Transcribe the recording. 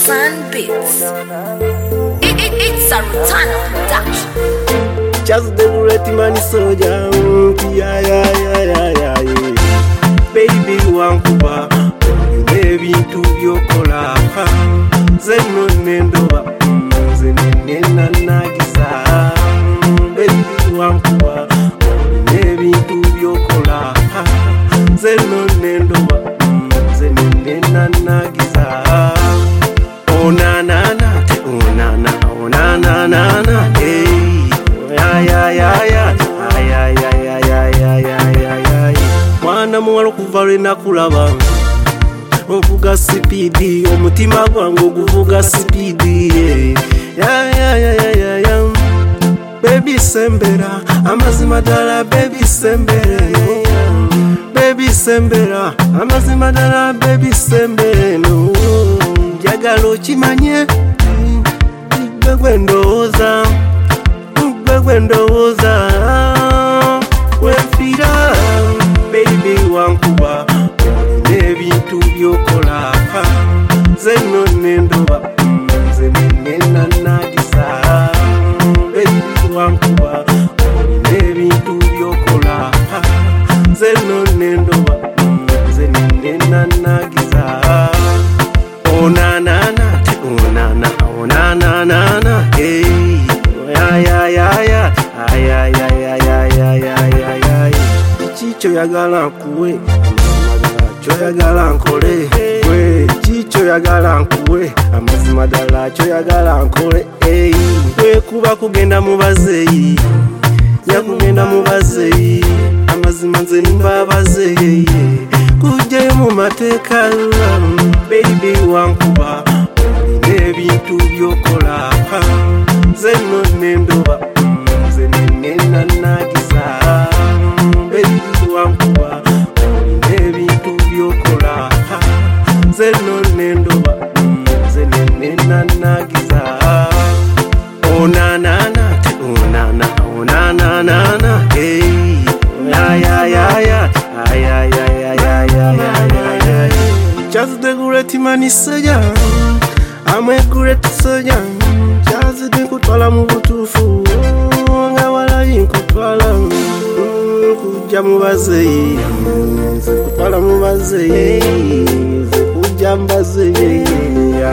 Sun Beats. It's a Rutana production. Just the great man soldier. Yeah. Baby wankuba baby to byokola zeno nendoba zenena nagisa baby wankuba baby to byokola zeno nendoba zenena nagisa onana hey ya mwana muwala okuva lwe nakulaba ovuga sipidi omutima gwange oguvuga sipidi ya baby sembera amazima ddala baby sembera amazima ddala baby sembera no njagala okimanye gwe gwendowooza wenfira baby wankuba nebintu byokola zeno nendoba zenena nagisa baby wankuba nebintu byokola zeno nendoba zenena nagisa onana hey chicho yagala nkuwe choyagala nkole we chicho yagala nkuwe amazima ddala choyagala nkole we kuba kugenda mu bazeyi yakugenda mu bazeyi amazima nze nimba abazeyi kujjayo mu mateeka baby wankuba nebintu byokola zeno nendoba zenena nagisa baby wankuba nebintu byokola zeno nendoba zenena nagisa onana hey ya just the great man soldier I'm a great soldier just the kutwala mu butuufu nga walayi nkutwala kujja mu bazeyi kutwala mu bazeyi kujja mu bazeyi